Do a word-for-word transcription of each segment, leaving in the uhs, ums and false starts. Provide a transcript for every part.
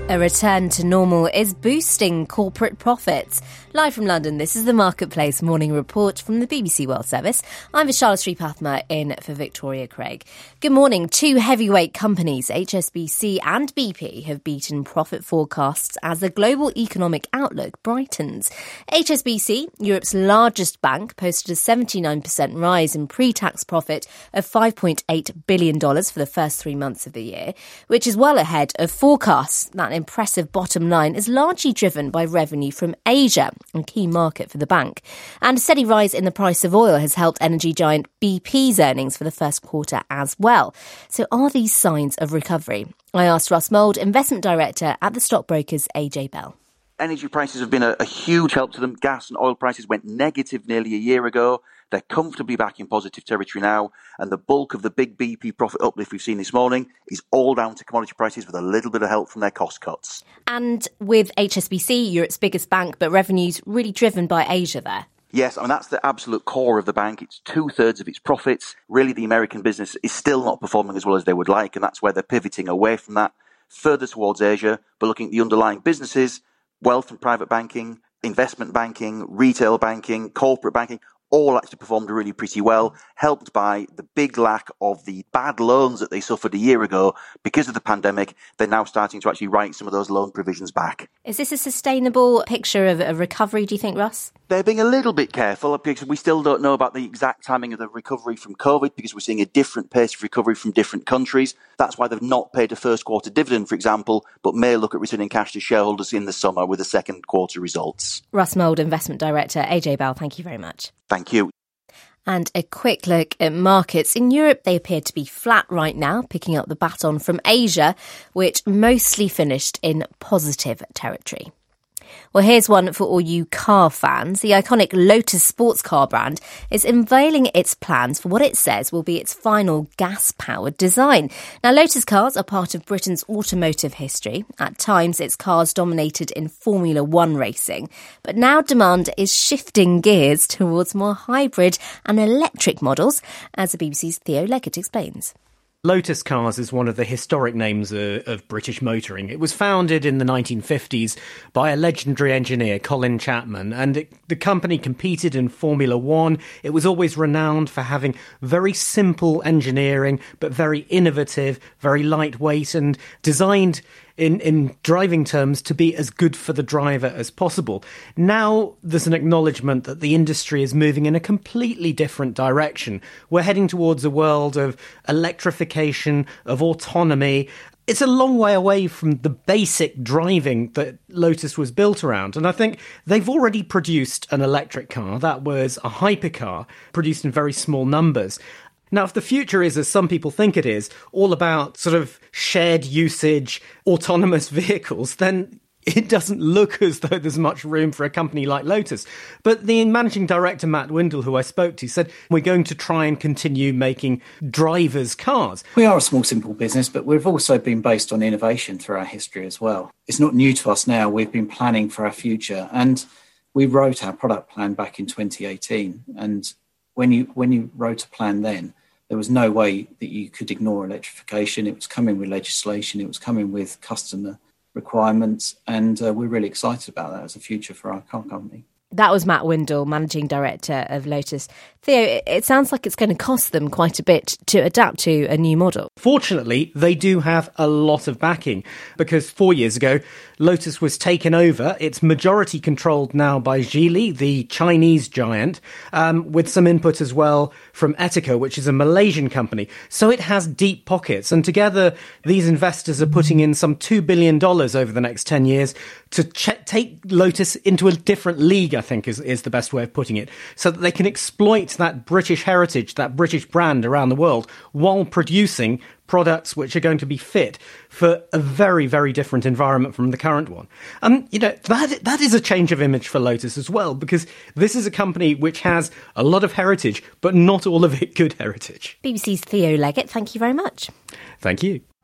A return to normal is boosting corporate profits. Live from London, this is the Marketplace Morning Report from the B B C World Service. I'm Vishala Sripathma in for Victoria Craig. Good morning. Two heavyweight companies, H S B C and B P, have beaten profit forecasts as the global economic outlook brightens. H S B C, Europe's largest bank, posted a seventy-nine percent rise in pre-tax profit of five point eight billion dollars for the first three months of the year, which is well ahead of forecasts. That impressive bottom line is largely driven by revenue from Asia, a key market for the bank. And a steady rise in the price of oil has helped energy giant B P's earnings for the first quarter as well. So are these signs of recovery? I asked Russ Mould, Investment Director at the stockbrokers A J Bell. Energy prices have been a, a huge help to them. Gas and oil prices went negative nearly a year ago. They're comfortably back in positive territory now, and the bulk of the big B P profit uplift we've seen this morning is all down to commodity prices with a little bit of help from their cost cuts. And with H S B C, Europe's biggest bank, but revenues really driven by Asia there. Yes, I mean, that's the absolute core of the bank. It's two-thirds of its profits. Really, the American business is still not performing as well as they would like, and that's where they're pivoting away from that, further towards Asia, but looking at the underlying businesses, wealth and private banking, investment banking, retail banking, corporate banking, all actually performed really pretty well, helped by the big lack of the bad loans that they suffered a year ago. Because of the pandemic, they're now starting to actually write some of those loan provisions back. Is this a sustainable picture of a recovery, do you think, Russ? They're being a little bit careful because we still don't know about the exact timing of the recovery from COVID because we're seeing a different pace of recovery from different countries. That's why they've not paid a first quarter dividend, for example, but may look at returning cash to shareholders in the summer with the second quarter results. Russ Mould, Investment Director, A J Bell, thank you very much. Thank you. And a quick look at markets. In Europe, they appear to be flat right now, picking up the baton from Asia, which mostly finished in positive territory. Well, here's one for all you car fans. The iconic Lotus sports car brand is unveiling its plans for what it says will be its final gas-powered design. Now, Lotus cars are part of Britain's automotive history. At times, its cars dominated in Formula One racing. But now demand is shifting gears towards more hybrid and electric models, as the B B C's Theo Leggett explains. Lotus Cars is one of the historic names of, of British motoring. It was founded in the nineteen fifties by a legendary engineer, Colin Chapman, and it, the company competed in Formula One. It was always renowned for having very simple engineering, but very innovative, very lightweight, and designed in, in driving terms to be as good for the driver as possible. Now there's an acknowledgement that the industry is moving in a completely different direction. We're heading towards a world of electrification, of autonomy. It's a long way away from the basic driving that Lotus was built around. And I think they've already produced an electric car. That was a hypercar produced in very small numbers. Now, if the future is, as some people think it is, all about sort of shared usage, autonomous vehicles, then it doesn't look as though there's much room for a company like Lotus. But the managing director, Matt Windle, who I spoke to, said, we're going to try and continue making drivers' cars. We are a small, simple business, but we've also been based on innovation through our history as well. It's not new to us now. We've been planning for our future. And we wrote our product plan back in twenty eighteen. And when you when you wrote a plan then, there was no way that you could ignore electrification. It was coming with legislation. It was coming with customer requirements. And uh, we're really excited about that as a future for our car company. That was Matt Windle, Managing Director of Lotus. Theo, it sounds like it's going to cost them quite a bit to adapt to a new model. Fortunately, they do have a lot of backing because four years ago, Lotus was taken over. It's majority controlled now by Geely, the Chinese giant, um, with some input as well from Etico, which is a Malaysian company. So it has deep pockets. And together, these investors are putting in some two billion dollars over the next ten years to ch- take Lotus into a different league, I think is, is the best way of putting it, so that they can exploit that British heritage, that British brand around the world, while producing products which are going to be fit for a very, very different environment from the current one. And, you know, that that is a change of image for Lotus as well, because this is a company which has a lot of heritage, but not all of it good heritage. B B C's Theo Leggett, thank you very much. Thank you.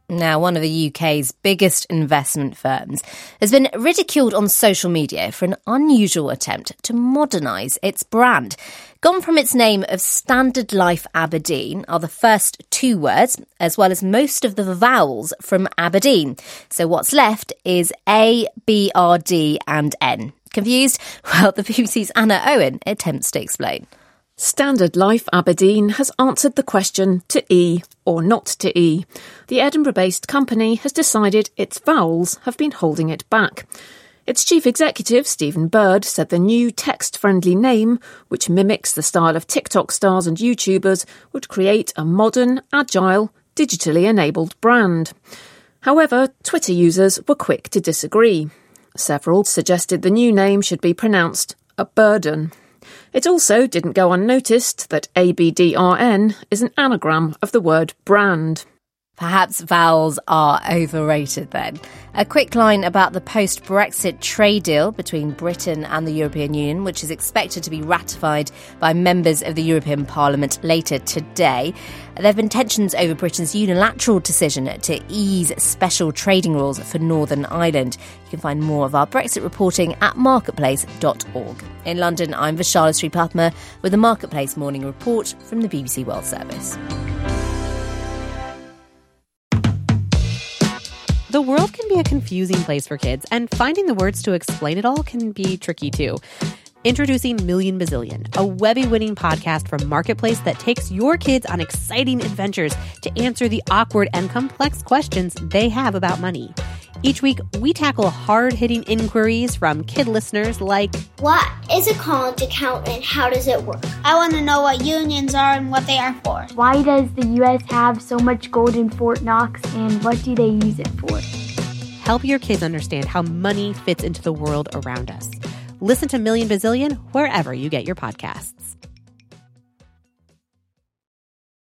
Now, one of the U K's biggest investment firms has been ridiculed on social media for an unusual attempt to modernise its brand. Gone from its name of Standard Life Aberdeen are the first two words, as well as most of the vowels from Aberdeen. So what's left is A, B, R, D and N. Confused? Well, the B B C's Anna Owen attempts to explain. Standard Life Aberdeen has answered the question to E or not to E. The Edinburgh-based company has decided its vowels have been holding it back. Its chief executive, Stephen Bird, said the new text-friendly name, which mimics the style of TikTok stars and YouTubers, would create a modern, agile, digitally enabled brand. However, Twitter users were quick to disagree. Several suggested the new name should be pronounced a burden. It also didn't go unnoticed that A B D R N is an anagram of the word brand. Perhaps vowels are overrated then. A quick line about the post-Brexit trade deal between Britain and the European Union, which is expected to be ratified by members of the European Parliament later today. There have been tensions over Britain's unilateral decision to ease special trading rules for Northern Ireland. You can find more of our Brexit reporting at marketplace dot org. In London, I'm Vishala Sripathma with the Marketplace Morning Report from the B B C World Service. The world can be a confusing place for kids, and finding the words to explain it all can be tricky too. Introducing Million Bazillion, a Webby-winning podcast from Marketplace that takes your kids on exciting adventures to answer the awkward and complex questions they have about money. Each week, we tackle hard-hitting inquiries from kid listeners like, what is a college account and how does it work? I want to know what unions are and what they are for. Why does the U S have so much gold in Fort Knox and what do they use it for? Help your kids understand how money fits into the world around us. Listen to Million Bazillion wherever you get your podcasts.